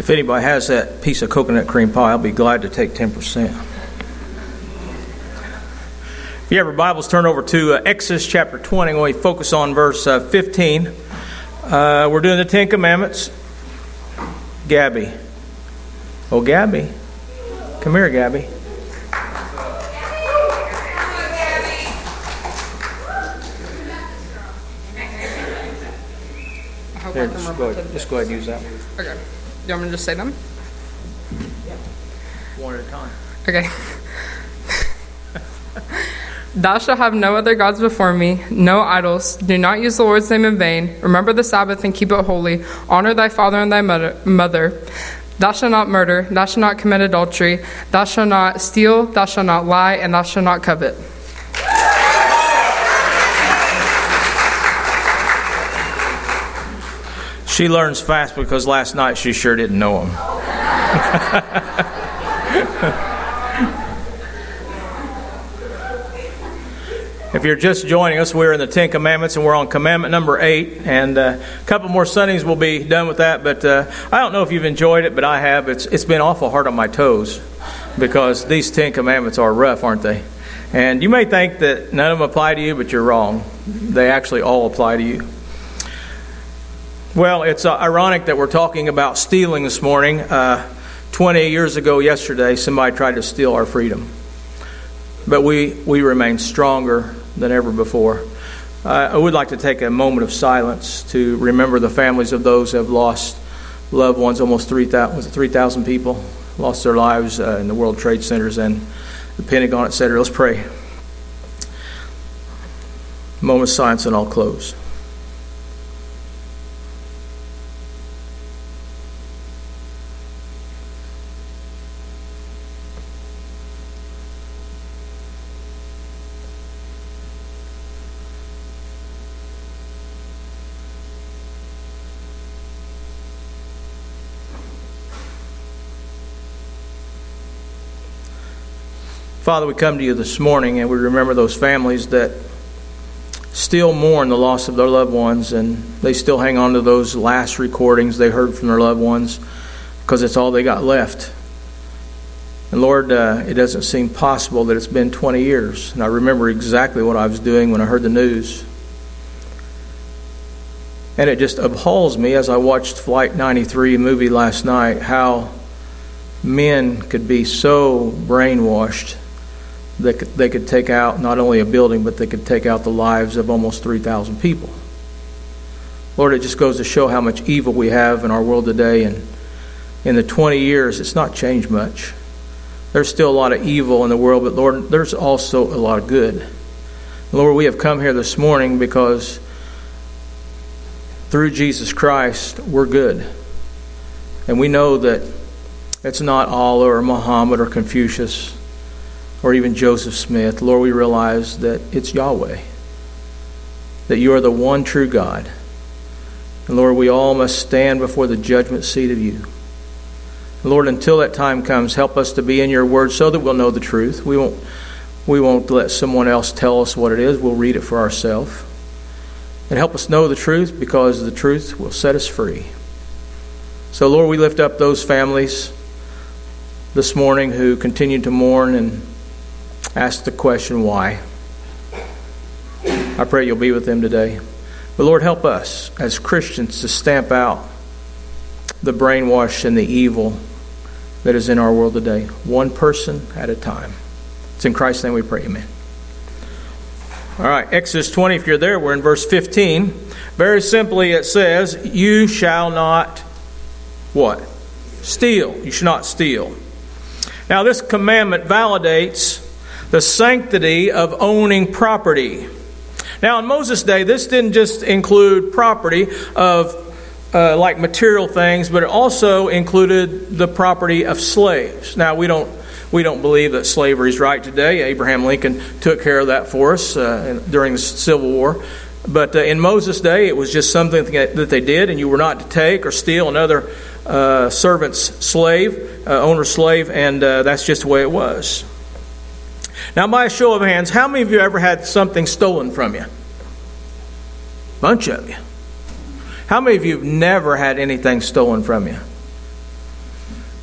If anybody has that piece of coconut cream pie, I'll be glad to take 10%. If you have your Bibles, turn over to Exodus chapter 20. When we focus on verse 15, we're doing the Ten Commandments. Gabby. Oh, Gabby. Come here, Gabby. Here, just go ahead and use that one. Okay. You want me to just say them? Yeah. One at a time. Okay. Thou shalt have no other gods before me, no idols. Do not use the Lord's name in vain. Remember the Sabbath and keep it holy. Honor thy father and thy mother. Thou shalt not murder. Thou shalt not commit adultery. Thou shalt not steal. Thou shalt not lie. And thou shalt not covet. She learns fast because last night she sure didn't know them. If you're just joining us, we're in the Ten Commandments and we're on commandment number 8. And a couple more Sundays we'll be done with that. But I don't know if you've enjoyed it, but I have. It's been awful hard on my toes because these 10 Commandments are rough, aren't they? And you may think that none of them apply to you, but you're wrong. They actually all apply to you. Well, it's ironic that we're talking about stealing this morning. 20 years ago yesterday, somebody tried to steal our freedom. But we remain stronger than ever before. I would like to take a moment of silence to remember the families of those who have lost loved ones. Almost 3,000 people lost their lives in the World Trade Centers and the Pentagon, etc. Let's pray. Moment of silence and I'll close. Father, we come to you this morning and we remember those families that still mourn the loss of their loved ones, and they still hang on to those last recordings they heard from their loved ones because it's all they got left. And Lord, it doesn't seem possible that it's been 20 years. And I remember exactly what I was doing when I heard the news. And it just appalls me as I watched Flight 93 movie last night, how men could be so brainwashed that they could take out not only a building, but they could take out the lives of almost 3,000 people. Lord, it just goes to show how much evil we have in our world today. And in the 20 years, it's not changed much. There's still a lot of evil in the world, but Lord, there's also a lot of good. Lord, we have come here this morning because through Jesus Christ, we're good. And we know that it's not Allah or Muhammad or Confucius or even Joseph Smith. Lord, we realize that it's Yahweh, that you are the one true God. And Lord, we all must stand before the judgment seat of you. And Lord, until that time comes, help us to be in your word so that we'll know the truth. We won't let someone else tell us what it is. We'll read it for ourselves. And help us know the truth, because the truth will set us free. So Lord, we lift up those families this morning who continue to mourn and ask the question, why? I pray you'll be with them today. But Lord, help us as Christians to stamp out the brainwash and the evil that is in our world today, one person at a time. It's in Christ's name we pray, amen. All right, Exodus 20, if you're there, we're in verse 15. Very simply it says, you shall not, what? Steal. You should not steal. Now this commandment validates the sanctity of owning property. Now in Moses' day, this didn't just include property of like material things, but it also included the property of slaves. Now we don't believe that slavery is right today. Abraham Lincoln took care of that for us during the Civil War. But in Moses' day, it was just something that they did, and you were not to take or steal another servant's slave, owner's slave, and that's just the way it was. Now, by a show of hands, how many of you ever had something stolen from you? Bunch of you. How many of you have never had anything stolen from you?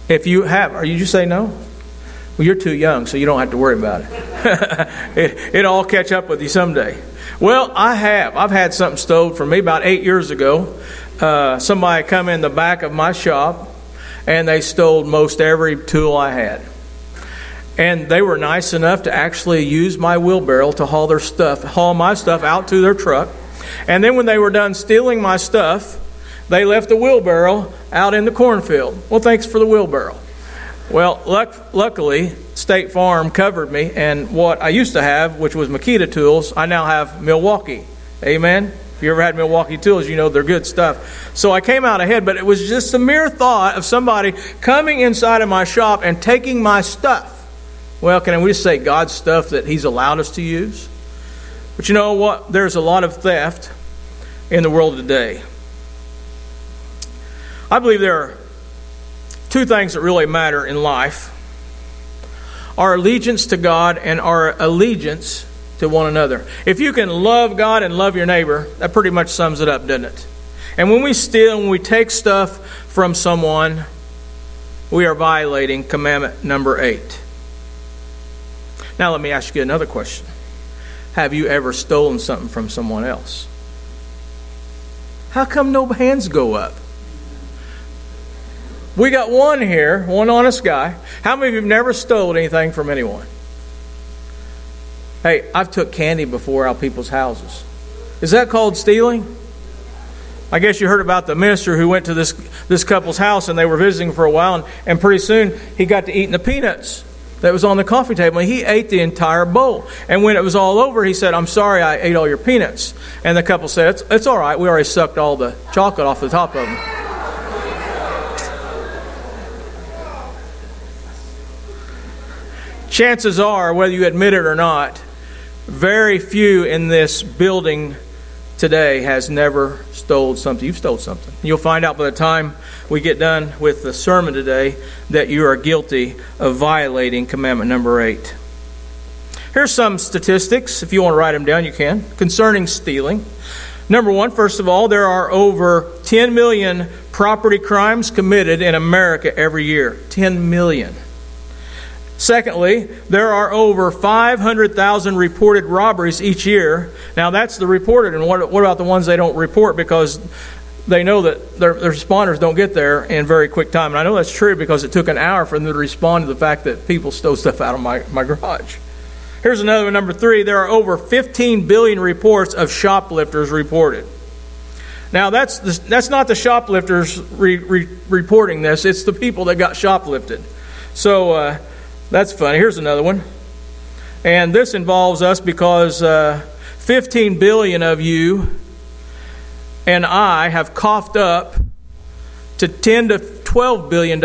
If you have, did you say no? Well, you're too young, so you don't have to worry about it. It'll all catch up with you someday. Well, I have. I've had something stolen from me about 8 years ago. Somebody come in the back of my shop, and they stole most every tool I had. And they were nice enough to actually use my wheelbarrow to haul my stuff out to their truck. And then when they were done stealing my stuff, they left the wheelbarrow out in the cornfield. Well, thanks for the wheelbarrow. Well, luckily, State Farm covered me, and what I used to have, which was Makita tools, I now have Milwaukee. Amen? If you ever had Milwaukee tools, you know they're good stuff. So I came out ahead, but it was just a mere thought of somebody coming inside of my shop and taking my stuff. Well, can we just say God's stuff that He's allowed us to use? But you know what? There's a lot of theft in the world today. I believe there are two things that really matter in life. Our allegiance to God and our allegiance to one another. If you can love God and love your neighbor, that pretty much sums it up, doesn't it? And when we steal, when we take stuff from someone, we are violating commandment number 8. Now let me ask you another question. Have you ever stolen something from someone else? How come no hands go up? We got one here, one honest guy. How many of you have never stolen anything from anyone? Hey, I've took candy before out of people's houses. Is that called stealing? I guess you heard about the minister who went to this couple's house and they were visiting for a while, and pretty soon he got to eating the peanuts that was on the coffee table, and he ate the entire bowl. And when it was all over, he said, "I'm sorry I ate all your peanuts." And the couple said, it's all right. We already sucked all the chocolate off the top of them. Chances are, whether you admit it or not, very few in this building today has never stole something. You've stole something. You'll find out by the time we get done with the sermon today that you are guilty of violating commandment number 8. Here's some statistics. If you want to write them down, you can. Concerning stealing. Number 1, first of all, there are over 10 million property crimes committed in America every year. 10 million. Secondly, there are over 500,000 reported robberies each year. Now, that's the reported. And what about the ones they don't report because they know that their responders don't get there in very quick time? And I know that's true because it took an hour for them to respond to the fact that people stole stuff out of my garage. Here's another one, number 3. There are over 15 billion reports of shoplifters reported. Now, that's not the shoplifters reporting this. It's the people that got shoplifted. So, that's funny. Here's another one. And this involves us because 15 billion of you and I have coughed up to $10 to $12 billion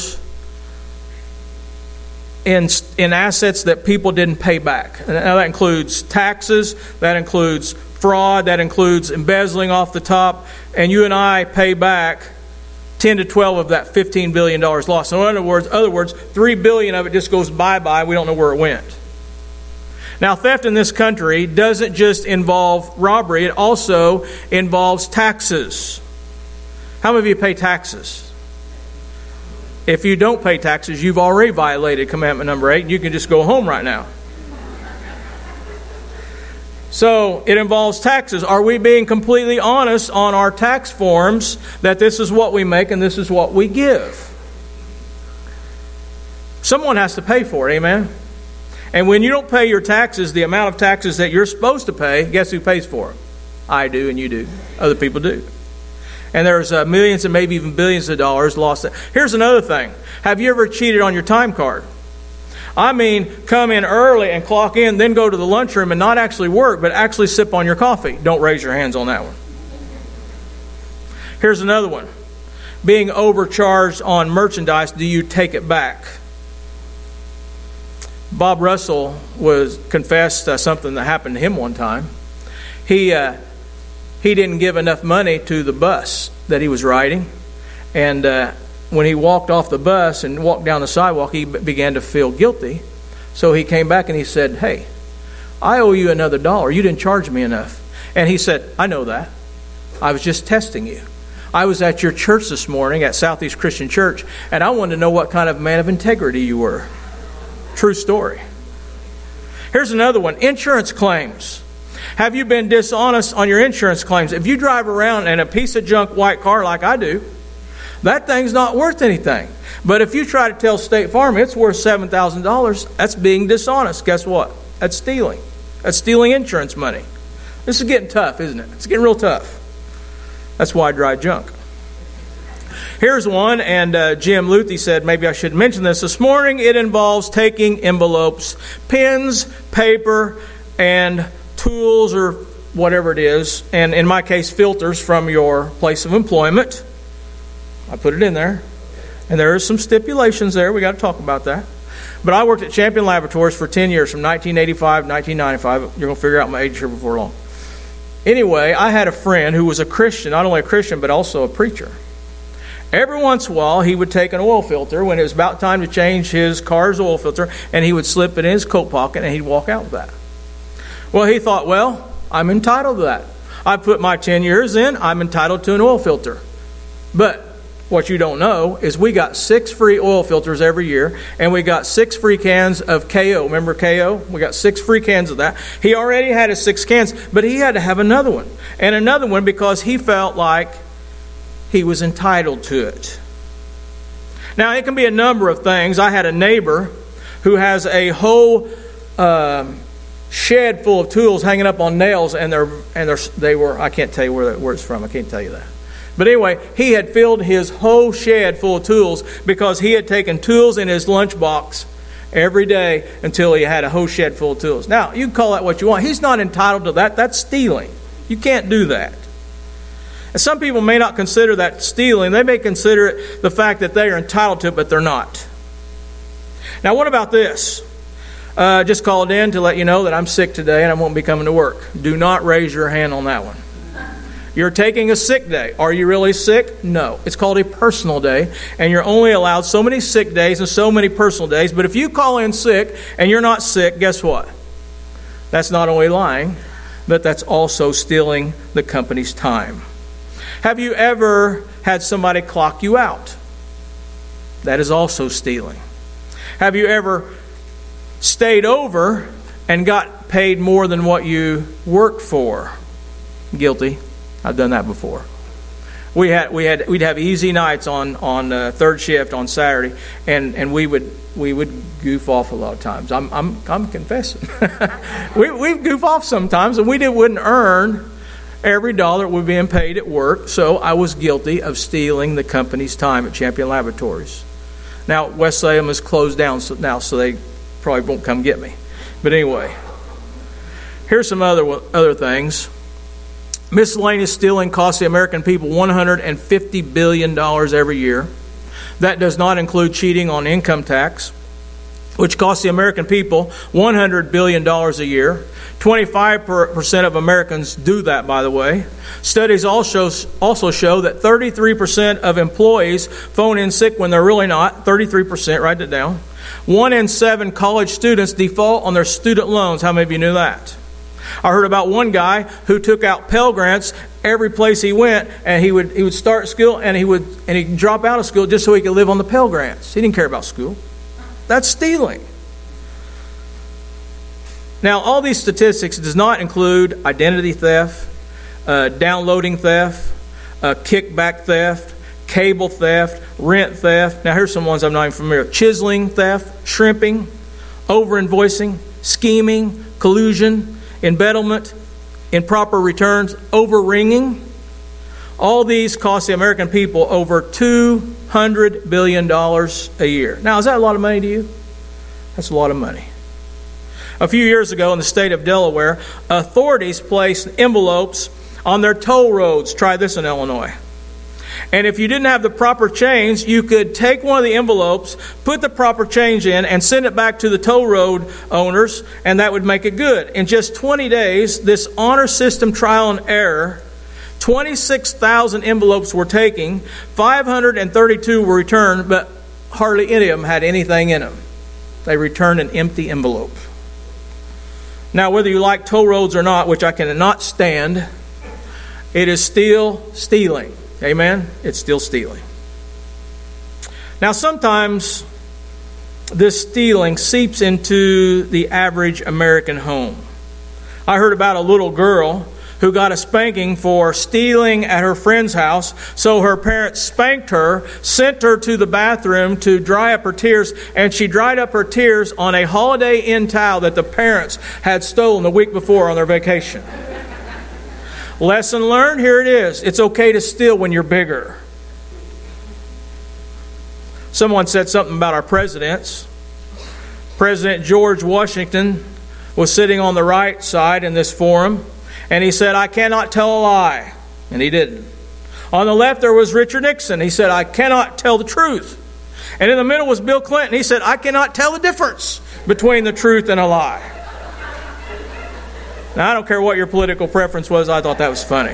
in assets that people didn't pay back. Now that includes taxes, that includes fraud, that includes embezzling off the top, and you and I pay back 10 to 12 of that $15 billion lost. So in other words, $3 billion of it just goes bye-bye. We don't know where it went. Now, theft in this country doesn't just involve robbery. It also involves taxes. How many of you pay taxes? If you don't pay taxes, you've already violated commandment number 8, and you can just go home right now. So it involves taxes. Are we being completely honest on our tax forms that this is what we make and this is what we give? Someone has to pay for it, amen? And when you don't pay your taxes, the amount of taxes that you're supposed to pay, guess who pays for it? I do and you do. Other people do. And there's millions and maybe even billions of dollars lost. Here's another thing. Have you ever cheated on your time card? I mean, come in early and clock in, then go to the lunchroom and not actually work, but actually sip on your coffee. Don't raise your hands on that one. Here's another one. Being overcharged on merchandise, do you take it back? Bob Russell confessed something that happened to him one time. He didn't give enough money to the bus that he was riding, and when he walked off the bus and walked down the sidewalk, he began to feel guilty. So he came back and he said, "Hey, I owe you another $1. You didn't charge me enough." And he said, "I know that. I was just testing you. I was at your church this morning at Southeast Christian Church, and I wanted to know what kind of man of integrity you were. True story. Here's another one. Insurance claims. Have you been dishonest on your insurance claims? If you drive around in a piece of junk white car like I do, that thing's not worth anything. But if you try to tell State Farm it's worth $7,000, that's being dishonest. Guess what? That's stealing. That's stealing insurance money. This is getting tough, isn't it? It's getting real tough. That's why I drive junk. Here's one, and Jim Luthi said maybe I should mention this morning. It involves taking envelopes, pens, paper, and tools or whatever it is, and in my case, filters from your place of employment. I put it in there. And there are some stipulations there. We got to talk about that. But I worked at Champion Laboratories for 10 years, from 1985 to 1995. You're going to figure out my age here before long. Anyway, I had a friend who was a Christian, not only a Christian, but also a preacher. Every once in a while, he would take an oil filter when it was about time to change his car's oil filter, and he would slip it in his coat pocket, and he'd walk out with that. Well, he thought, well, I'm entitled to that. I put my 10 years in, I'm entitled to an oil filter. But what you don't know is we got 6 free oil filters every year, and we got 6 free cans of KO. Remember KO? We got 6 free cans of that. He already had his 6 cans, but he had to have another one. And another one because he felt like he was entitled to it. Now, it can be a number of things. I had a neighbor who has a whole shed full of tools hanging up on nails, and they were, I can't tell you where it's from. I can't tell you that. But anyway, he had filled his whole shed full of tools because he had taken tools in his lunchbox every day until he had a whole shed full of tools. Now, you can call that what you want. He's not entitled to that. That's stealing. You can't do that. And some people may not consider that stealing. They may consider it the fact that they are entitled to it, but they're not. Now, what about this? Just called in to let you know that I'm sick today and I won't be coming to work. Do not raise your hand on that one. You're taking a sick day. Are you really sick? No. It's called a personal day, and you're only allowed so many sick days and so many personal days. But if you call in sick and you're not sick, guess what? That's not only lying, but that's also stealing the company's time. Have you ever had somebody clock you out? That is also stealing. Have you ever stayed over and got paid more than what you worked for? Guilty. I've done that before. We'd have easy nights on third shift on Saturday, and we would goof off a lot of times. I'm confessing. we goof off sometimes, and wouldn't earn every dollar we're being paid at work. So I was guilty of stealing the company's time at Champion Laboratories. Now West Salem is closed down now, so they probably won't come get me. But anyway, here's some other things. Miscellaneous stealing costs the American people $150 billion every year. That does not include cheating on income tax, which costs the American people $100 billion a year. 25% of Americans do that, by the way. Studies also show that 33% of employees phone in sick when they're really not. 33%, write it down. 1 in 7 college students default on their student loans. How many of you knew that? I heard about one guy who took out Pell Grants every place he went, and he would start school and he'd drop out of school just so he could live on the Pell Grants. He didn't care about school. That's stealing. Now, all these statistics does not include identity theft, downloading theft, kickback theft, cable theft, rent theft. Now, here's some ones I'm not even familiar with. Chiseling theft, shrimping, over-invoicing, scheming, collusion, embezzlement, improper returns, over-ringing. All these cost the American people over $200 billion a year. Now, is that a lot of money to you? That's a lot of money. A few years ago in the state of Delaware, authorities placed envelopes on their toll roads. Try this in Illinois. And if you didn't have the proper change, you could take one of the envelopes, put the proper change in, and send it back to the toll road owners, and that would make it good. In just 20 days, this honor system trial and error, 26,000 envelopes were taken, 532 were returned, but hardly any of them had anything in them. They returned an empty envelope. Now, whether you like toll roads or not, which I cannot stand, it is still stealing. Amen? It's still stealing. Now, sometimes this stealing seeps into the average American home. I heard about a little girl who got a spanking for stealing at her friend's house. So her parents spanked her, sent her to the bathroom to dry up her tears, and she dried up her tears on a Holiday Inn towel that the parents had stolen the week before on their vacation. Lesson learned, here it is. It's okay to steal when you're bigger. Someone said something about our presidents. President George Washington was sitting on the right side in this forum, and he said, "I cannot tell a lie." And he didn't. On the left, there was Richard Nixon. He said, "I cannot tell the truth." And in the middle was Bill Clinton. He said, "I cannot tell the difference between the truth and a lie." Now, I don't care what your political preference was. I thought that was funny.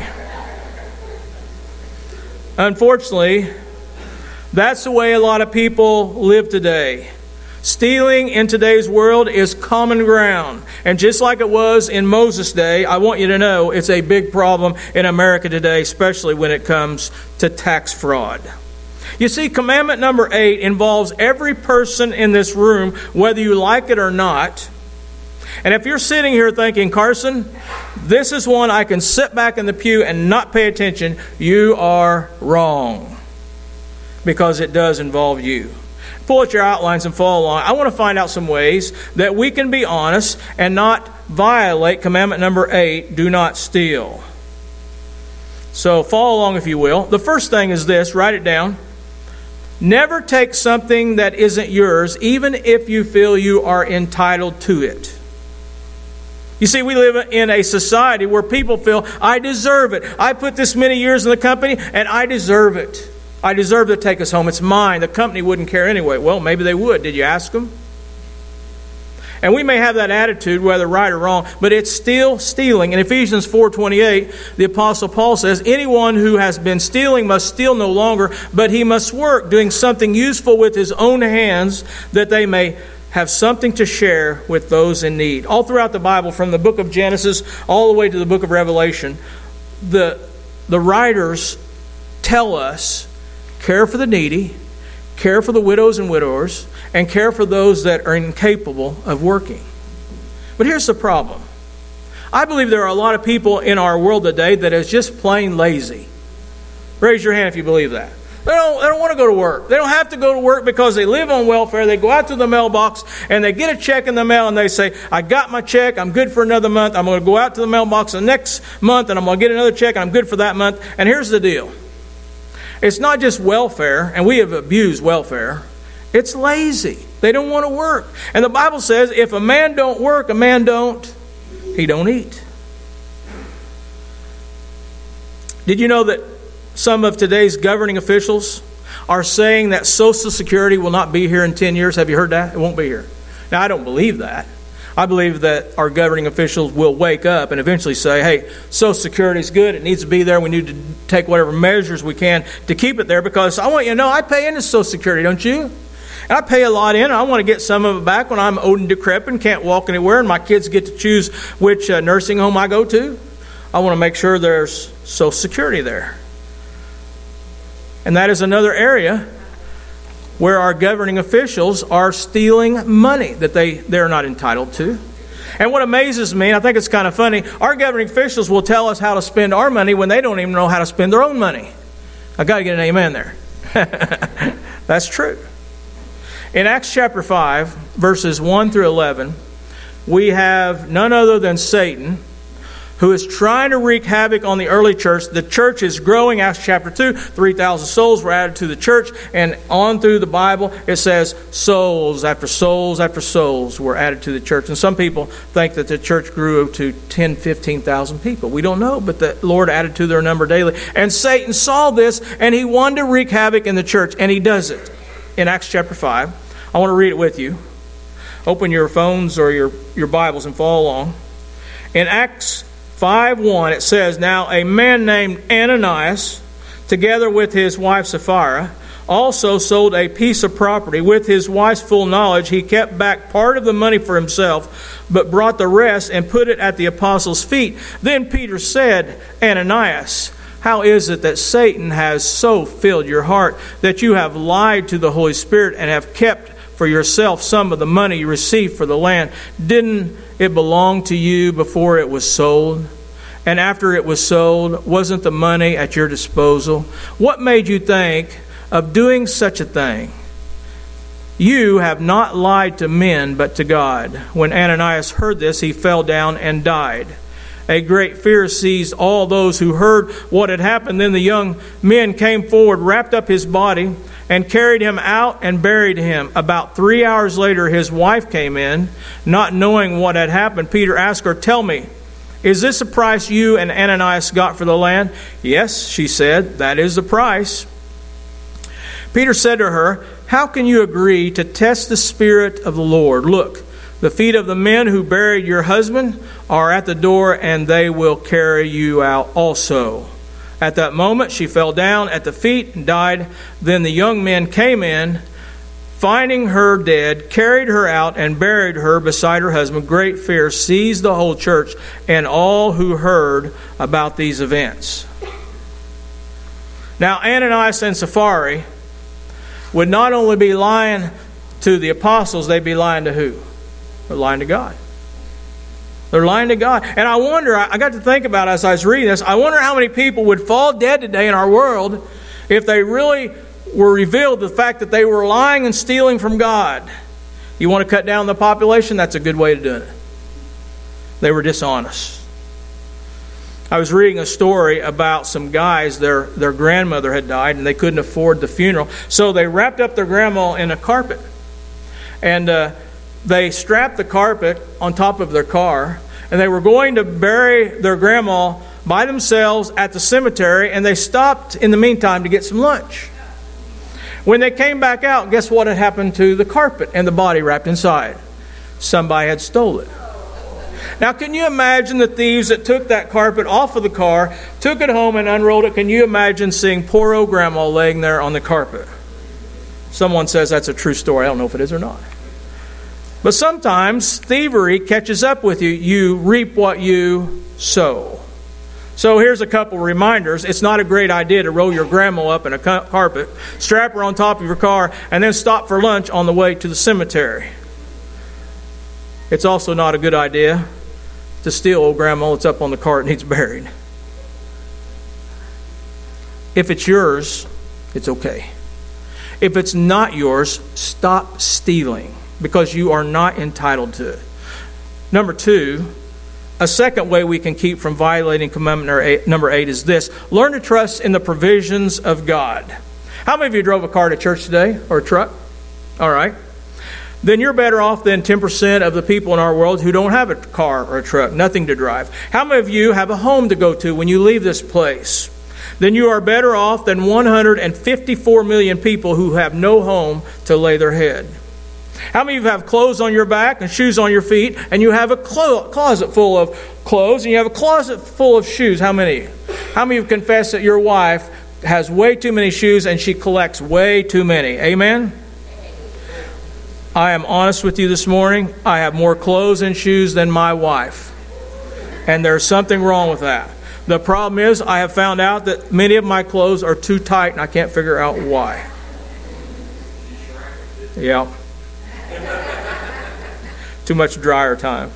Unfortunately, that's the way a lot of people live today. Stealing in today's world is common ground. And just like it was in Moses' day, I want you to know it's a big problem in America today, especially when it comes to tax fraud. You see, commandment number 8 involves every person in this room, whether you like it or not. And if you're sitting here thinking, "Carson, this is one I can sit back in the pew and not pay attention," you are wrong. Because it does involve you. Pull out your outlines and follow along. I want to find out some ways that we can be honest and not violate commandment number 8, do not steal. So follow along if you will. The first thing is this, write it down. Never take something that isn't yours, even if you feel you are entitled to it. You see, we live in a society where people feel, "I deserve it. I put this many years in the company and I deserve it. I deserve to take us home. It's mine. The company wouldn't care anyway." Well, maybe they would. Did you ask them? And we may have that attitude, whether right or wrong, but it's still stealing. In Ephesians 4:28, the Apostle Paul says, "Anyone who has been stealing must steal no longer, but he must work, doing something useful with his own hands, that they may have something to share with those in need." All throughout the Bible, from the book of Genesis all the way to the book of Revelation, the writers tell us, care for the needy, care for the widows and widowers, and care for those that are incapable of working. But here's the problem. I believe there are a lot of people in our world today that is just plain lazy. Raise your hand if you believe that. They don't want to go to work. They don't have to go to work because they live on welfare. They go out to the mailbox and they get a check in the mail and they say, "I got my check. I'm good for another month. I'm going to go out to the mailbox the next month and I'm going to get another check and I'm good for that month." And here's the deal. It's not just welfare, and we have abused welfare. It's lazy. They don't want to work. And the Bible says if a man don't work, he don't eat. Did you know that some of today's governing officials are saying that Social Security will not be here in 10 years? Have you heard that? It won't be here. Now, I don't believe that. I believe that our governing officials will wake up and eventually say, "Hey, Social Security is good. It needs to be there. We need to take whatever measures we can to keep it there," because I want you to know I pay into Social Security, don't you? And I pay a lot in. I want to get some of it back when I'm old and decrepit and can't walk anywhere and my kids get to choose which nursing home I go to. I want to make sure there's Social Security there. And that is another area where our governing officials are stealing money that they're not entitled to. And what amazes me, and I think it's kind of funny, our governing officials will tell us how to spend our money when they don't even know how to spend their own money. I got to get an amen there. That's true. In Acts chapter 5, verses 1 through 11, we have none other than Satan, who is trying to wreak havoc on the early church. The church is growing. Acts chapter 2, 3,000 souls were added to the church. And on through the Bible, it says souls after souls after souls were added to the church. And some people think that the church grew to 10,000, 15,000 people. We don't know, but the Lord added to their number daily. And Satan saw this, and he wanted to wreak havoc in the church. And he does it. In Acts chapter 5, I want to read it with you. Open your phones or your Bibles and follow along. In Acts 5:1, it says, "Now a man named Ananias, together with his wife Sapphira, also sold a piece of property. With his wife's full knowledge, he kept back part of the money for himself, but brought the rest and put it at the apostles' feet. Then Peter said, 'Ananias, How is it that Satan has so filled your heart that you have lied to the Holy Spirit and have kept for yourself some of the money you received for the land? Didn't it belong to you before it was sold? And after it was sold, wasn't the money at your disposal? What made you think of doing such a thing? You have not lied to men, but to God." When Ananias heard this, he fell down and died. A great fear seized all those who heard what had happened. Then the young men came forward, wrapped up his body, and carried him out and buried him. About 3 hours later, his wife came in, not knowing what had happened. Peter asked her, "Tell me, is this the price you and Ananias got for the land?" "Yes," she said, "that is the price." Peter said to her, "How can you agree to test the Spirit of the Lord? Look, the feet of the men who buried your husband are at the door, and they will carry you out also." At that moment, she fell down at the feet and died. Then the young men came in, finding her dead, carried her out and buried her beside her husband. Great fear seized the whole church and all who heard about these events. Now, Ananias and Sapphira would not only be lying to the apostles, they'd be lying to who? They're lying to God. They're lying to God. And I wonder, I got to think about it as I was reading this, I wonder how many people would fall dead today in our world if they really were revealed the fact that they were lying and stealing from God. You want to cut down the population? That's a good way to do it. They were dishonest. I was reading a story about some guys, their grandmother had died and they couldn't afford the funeral. So they wrapped up their grandma in a carpet. And they strapped the carpet on top of their car. And they were going to bury their grandma by themselves at the cemetery. And they stopped in the meantime to get some lunch. When they came back out, guess what had happened to the carpet and the body wrapped inside? Somebody had stolen it. Now, can you imagine the thieves that took that carpet off of the car, took it home and unrolled it? Can you imagine seeing poor old grandma laying there on the carpet? Someone says that's a true story. I don't know if it is or not. But sometimes thievery catches up with you. You reap what you sow. So here's a couple reminders. It's not a great idea to roll your grandma up in a carpet, strap her on top of your car, and then stop for lunch on the way to the cemetery. It's also not a good idea to steal old grandma that's up on the cart and needs buried. If it's yours, it's okay. If it's not yours, stop stealing because you are not entitled to it. Number 2, a second way we can keep from violating commandment number 8 is this. Learn to trust in the provisions of God. How many of you drove a car to church today or a truck? All right. Then you're better off than 10% of the people in our world who don't have a car or a truck, nothing to drive. How many of you have a home to go to when you leave this place? Then you are better off than 154 million people who have no home to lay their head. How many of you have clothes on your back and shoes on your feet, and you have a closet full of clothes, and you have a closet full of shoes? How many? How many of you confess that your wife has way too many shoes and she collects way too many? Amen? I am honest with you this morning. I have more clothes and shoes than my wife. And there's something wrong with that. The problem is I have found out that many of my clothes are too tight and I can't figure out why. Yeah. Too much dryer time.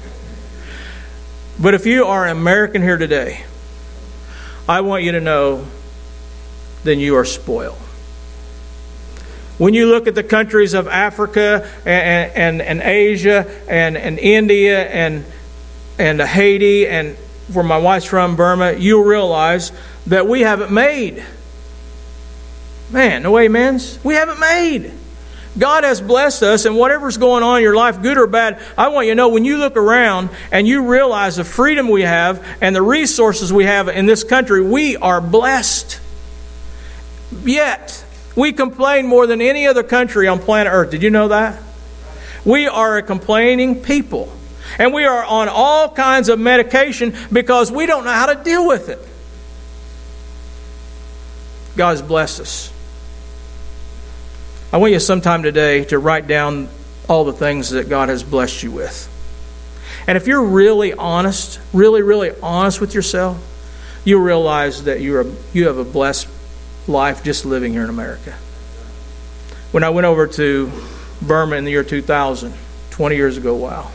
But if you are an American here today, I want you to know then you are spoiled. When you look at the countries of Africa and Asia and India and Haiti and where my wife's from, Burma, you'll realize that we have it made. Man, no amens? We have it made. God has blessed us, and whatever's going on in your life, good or bad, I want you to know when you look around and you realize the freedom we have and the resources we have in this country, we are blessed. Yet, we complain more than any other country on planet Earth. Did you know that? We are a complaining people. And we are on all kinds of medication because we don't know how to deal with it. God has blessed us. I want you sometime today to write down all the things that God has blessed you with. And if you're really honest, really honest with yourself, you'll realize that you have a blessed life just living here in America. When I went over to Burma in the year 2000, 20 years ago, wow.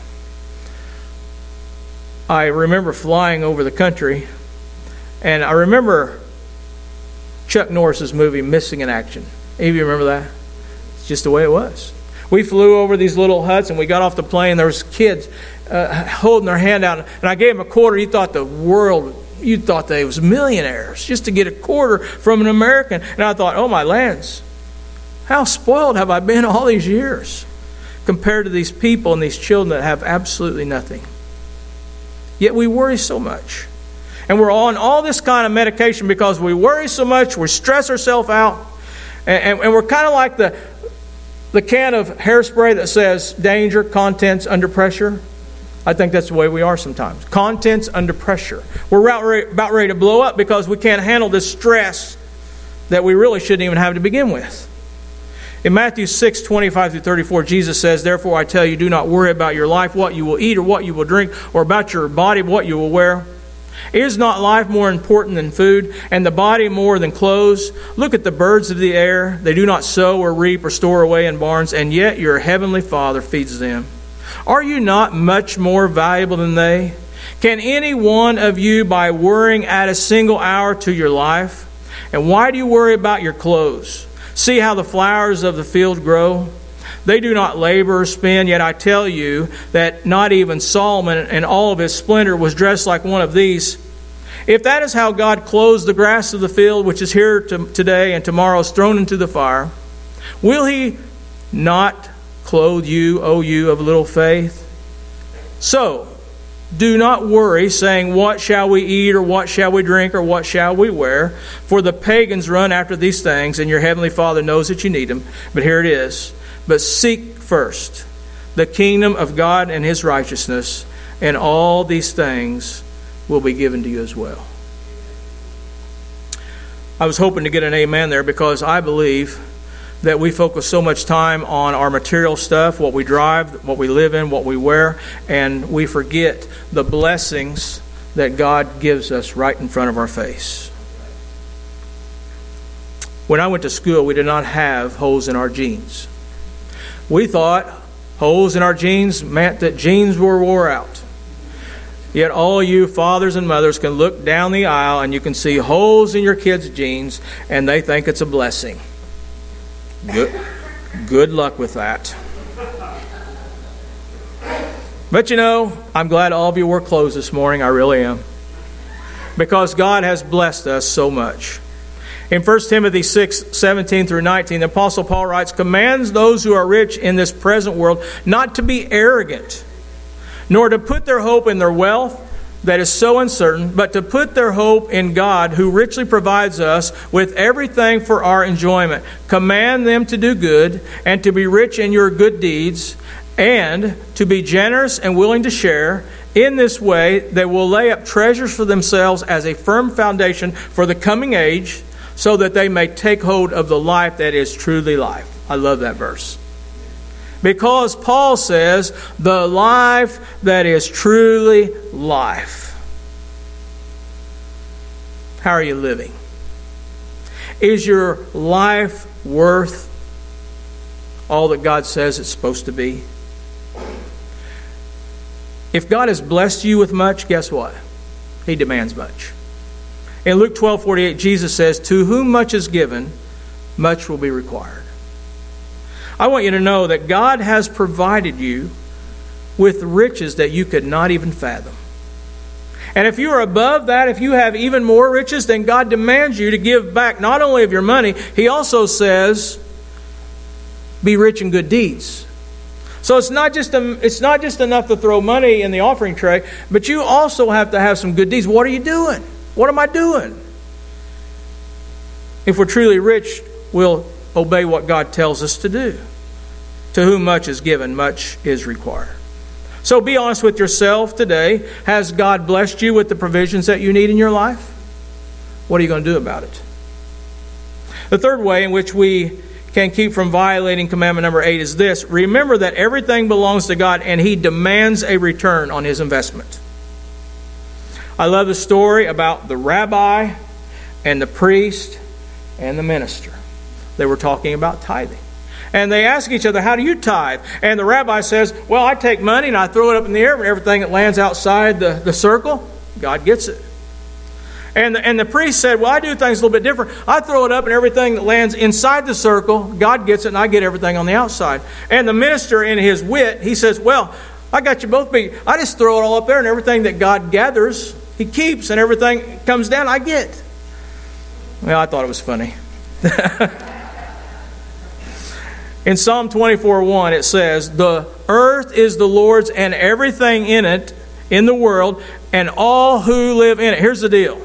I remember flying over the country, and I remember Chuck Norris's movie Missing in Action. Any of you remember that? It's just the way it was. We flew over these little huts, and we got off the plane. There was kids holding their hand out, and I gave them a quarter. You thought they was millionaires just to get a quarter from an American. And I thought, oh my lands, how spoiled have I been all these years compared to these people and these children that have absolutely nothing. Yet we worry so much. And we're on all this kind of medication because we worry so much, we stress ourselves out, and we're kind of like the can of hairspray that says danger, contents under pressure. I think that's the way we are sometimes. Contents under pressure. We're about ready to blow up because we can't handle this stress that we really shouldn't even have to begin with. In Matthew 6:25-34, Jesus says, "Therefore I tell you, do not worry about your life, what you will eat or what you will drink, or about your body, what you will wear. Is not life more important than food, and the body more than clothes? Look at the birds of the air. They do not sow or reap or store away in barns, and yet your heavenly Father feeds them. Are you not much more valuable than they? Can any one of you, by worrying, add a single hour to your life? And why do you worry about your clothes? See how the flowers of the field grow? They do not labor or spin, yet I tell you that not even Solomon in all of his splendor was dressed like one of these. If that is how God clothes the grass of the field, which is here today and tomorrow is thrown into the fire, will He not clothe you, O you of little faith? So, do not worry, saying, what shall we eat, or what shall we drink, or what shall we wear? For the pagans run after these things, and your heavenly Father knows that you need them. But here it is. But seek first the kingdom of God and His righteousness, and all these things will be given to you as well." I was hoping to get an amen there because I believe that we focus so much time on our material stuff, what we drive, what we live in, what we wear, and we forget the blessings that God gives us right in front of our face. When I went to school, we did not have holes in our jeans. We thought holes in our jeans meant that jeans were wore out. Yet all you fathers and mothers can look down the aisle and you can see holes in your kids' jeans, and they think it's a blessing. Good luck with that. But I'm glad all of you wore clothes this morning. I really am. Because God has blessed us so much. In 1 Timothy 6:17-19, the Apostle Paul writes, "Commands those who are rich in this present world not to be arrogant, nor to put their hope in their wealth that is so uncertain, but to put their hope in God, who richly provides us with everything for our enjoyment. Command them to do good, and to be rich in your good deeds, and to be generous and willing to share. In this way, they will lay up treasures for themselves as a firm foundation for the coming age, so that they may take hold of the life that is truly life." I love that verse. Because Paul says, the life that is truly life. How are you living? Is your life worth all that God says it's supposed to be? If God has blessed you with much, guess what? He demands much. In Luke 12:48, Jesus says, "To whom much is given, much will be required." I want you to know that God has provided you with riches that you could not even fathom. And if you are above that, if you have even more riches, then God demands you to give back not only of your money, He also says, be rich in good deeds. So it's not just enough to throw money in the offering tray, but you also have to have some good deeds. What are you doing? What am I doing? If we're truly rich, we'll obey what God tells us to do. To whom much is given, much is required. So be honest with yourself today. Has God blessed you with the provisions that you need in your life? What are you going to do about it? The third way in which we can keep from violating commandment number 8 is this: remember that everything belongs to God and He demands a return on His investment. I love the story about the rabbi and the priest and the minister. They were talking about tithing. And they ask each other, how do you tithe? And the rabbi says, well, I take money and I throw it up in the air, and everything that lands outside the circle, God gets it. And the priest said, well, I do things a little bit different. I throw it up, and everything that lands inside the circle, God gets it, and I get everything on the outside. And the minister, in his wit, he says, well, I got you both beat. I just throw it all up there, and everything that God gathers, He keeps, and everything comes down, I get. Well, I thought it was funny. In Psalm 24:1, it says, the earth is the Lord's and everything in it, in the world, and all who live in it. Here's the deal.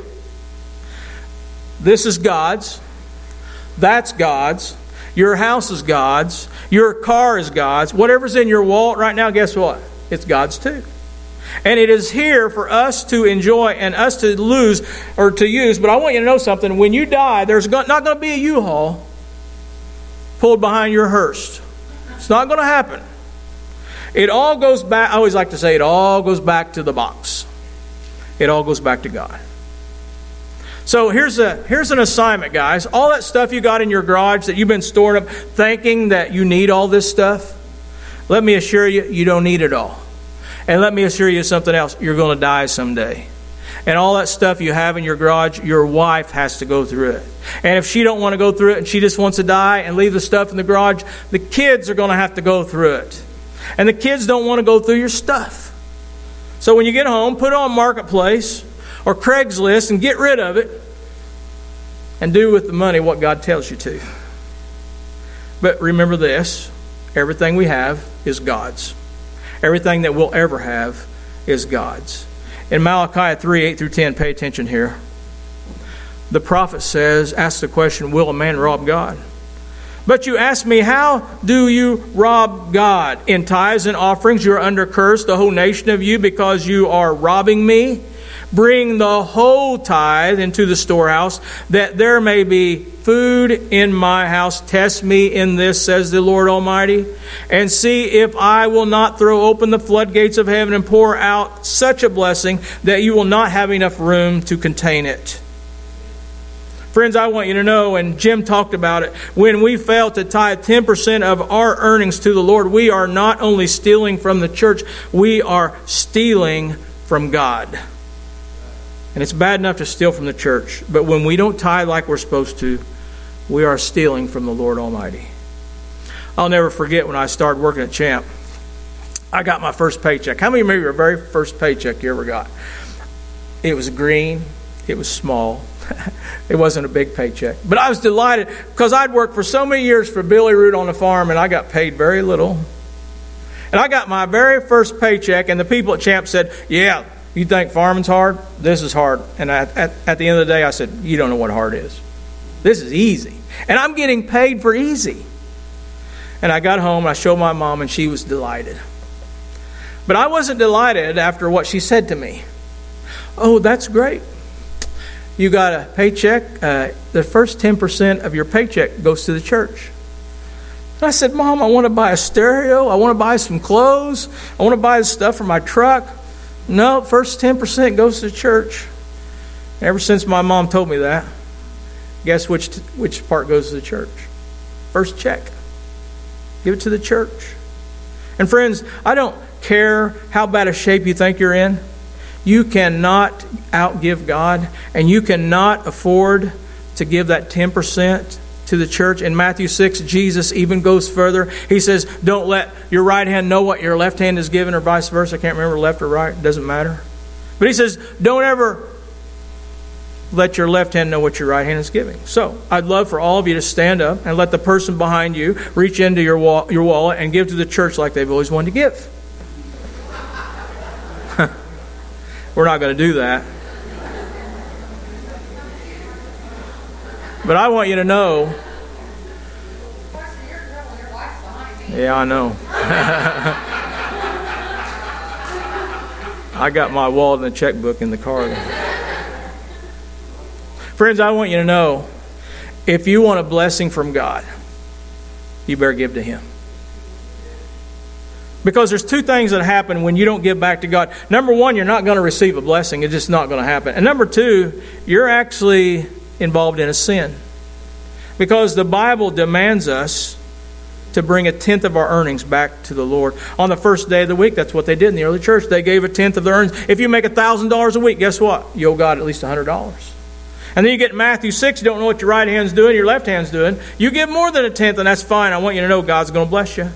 This is God's. That's God's. Your house is God's. Your car is God's. Whatever's in your wallet right now, guess what? It's God's too. And it is here for us to enjoy and us to lose or to use. But I want you to know something. When you die, there's not going to be a U-Haul pulled behind your hearse. It's not going to happen. It all goes back. I always like to say it all goes back to the box. It all goes back to God. So here's an assignment, guys. All that stuff you got in your garage that you've been storing up, thinking that you need all this stuff, let me assure you, you don't need it all. And let me assure you something else. You're going to die someday. And all that stuff you have in your garage, your wife has to go through it. And if she don't want to go through it and she just wants to die and leave the stuff in the garage, the kids are going to have to go through it. And the kids don't want to go through your stuff. So when you get home, put it on Marketplace or Craigslist and get rid of it. And do with the money what God tells you to. But remember this. Everything we have is God's. Everything that we'll ever have is God's. In Malachi 3:8-10, pay attention here. The prophet says, asks the question, will a man rob God? But you ask me, how do you rob God? In tithes and offerings you are under curse, the whole nation of you, because you are robbing me. Bring the whole tithe into the storehouse, that there may be food in my house. Test me in this, says the Lord Almighty, and see if I will not throw open the floodgates of heaven and pour out such a blessing that you will not have enough room to contain it. Friends, I want you to know, and Jim talked about it, when we fail to tithe 10% of our earnings to the Lord, we are not only stealing from the church, we are stealing from God. And it's bad enough to steal from the church, but when we don't tithe like we're supposed to, we are stealing from the Lord Almighty. I'll never forget when I started working at Champ. I got my first paycheck. How many remember your very first paycheck you ever got? It was green. It was small. It wasn't a big paycheck. But I was delighted because I'd worked for so many years for Billy Root on the farm, and I got paid very little. And I got my very first paycheck, and the people at Champ said, yeah, you think farming's hard? This is hard. And at the end of the day, I said, you don't know what hard is. This is easy. And I'm getting paid for easy. And I got home, and I showed my mom, and she was delighted. But I wasn't delighted after what she said to me. Oh, that's great. You got a paycheck. The first 10% of your paycheck goes to the church. And I said, Mom, I want to buy a stereo. I want to buy some clothes. I want to buy stuff for my truck. No, first 10% goes to the church. Ever since my mom told me that, guess which part goes to the church? First check. Give it to the church. And friends, I don't care how bad a shape you think you're in. You cannot outgive God, and you cannot afford to give that 10% to the church. In Matthew 6, Jesus even goes further. He says, don't let your right hand know what your left hand is given, or vice versa. I can't remember left or right. It doesn't matter. But he says, don't ever let your left hand know what your right hand is giving. So I'd love for all of you to stand up and let the person behind you reach into your wallet and give to the church like they've always wanted to give. We're not going to do that. But I want you to know. Yeah, I know. I got my wallet and the checkbook in the car. Friends, I want you to know, if you want a blessing from God, you better give to Him. Because there's two things that happen when you don't give back to God. Number one, you're not going to receive a blessing. It's just not going to happen. And number two, you're actually involved in a sin. Because the Bible demands us to bring 1/10 of our earnings back to the Lord. On the first day of the week, that's what they did in the early church. They gave 1/10 of their earnings. If you make $1,000 a week, guess what? You owe God at least $100. And then you get Matthew 6, you don't know what your right hand's doing, your left hand's doing. You give more than 1/10, and that's fine. I want you to know God's going to bless you.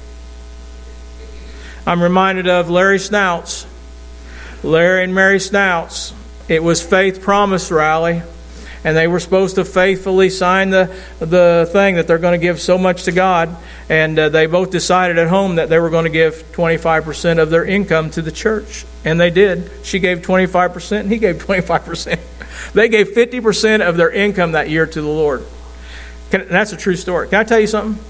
I'm reminded of Larry Snouts. Larry and Mary Snouts. It was Faith Promise Rally. And they were supposed to faithfully sign the thing that they're going to give so much to God. And they both decided at home that they were going to give 25% of their income to the church. And they did. She gave 25% and he gave 25%. They gave 50% of their income that year to the Lord. That's a true story. Can I tell you something?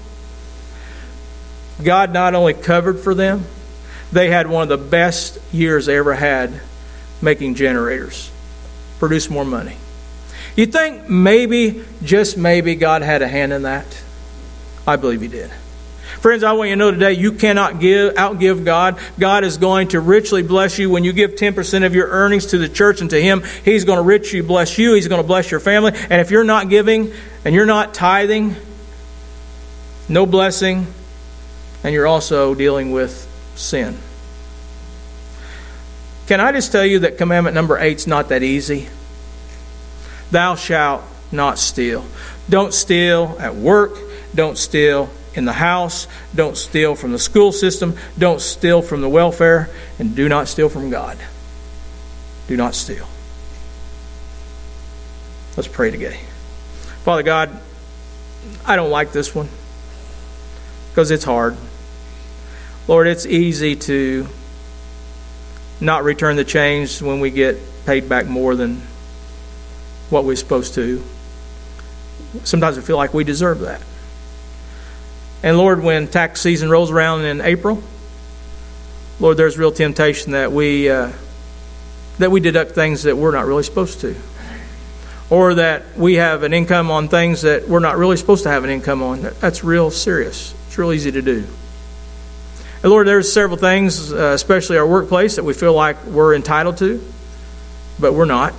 God not only covered for them, they had one of the best years they ever had making generators. Produce more money. You think maybe, just maybe, God had a hand in that? I believe He did. Friends, I want you to know today, you cannot outgive God. God is going to richly bless you. When you give 10% of your earnings to the church and to Him, He's going to richly bless you. He's going to bless your family. And if you're not giving and you're not tithing, no blessing, and you're also dealing with sin. Can I just tell you that commandment number 8 is not that easy? Thou shalt not steal. Don't steal at work. Don't steal in the house. Don't steal from the school system. Don't steal from the welfare. And do not steal from God. Do not steal. Let's pray together. Father God, I don't like this one because it's hard. Lord, it's easy to not return the change when we get paid back more than what we're supposed to. Sometimes we feel like we deserve that. And Lord, when tax season rolls around in April, Lord, there's real temptation that we deduct things that we're not really supposed to. Or that we have an income on things that we're not really supposed to have an income on. That's real serious. It's real easy to do. And Lord, there's several things, especially our workplace, that we feel like we're entitled to, but we're not,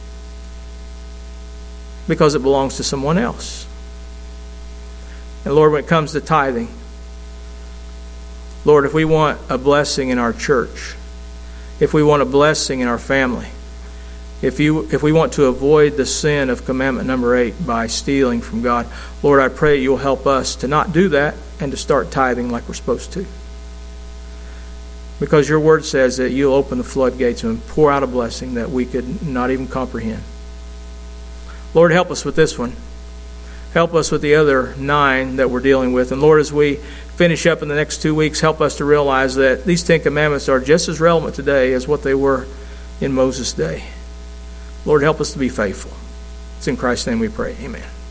because it belongs to someone else. And Lord, when it comes to tithing, Lord, if we want a blessing in our church, if we want a blessing in our family, if we want to avoid the sin of commandment number 8 by stealing from God, Lord, I pray you'll help us to not do that and to start tithing like we're supposed to. Because your word says that you'll open the floodgates and pour out a blessing that we could not even comprehend. Lord, help us with this one. Help us with the other 9 that we're dealing with. And Lord, as we finish up in the next 2 weeks, help us to realize that these 10 commandments are just as relevant today as what they were in Moses' day. Lord, help us to be faithful. It's in Christ's name we pray. Amen.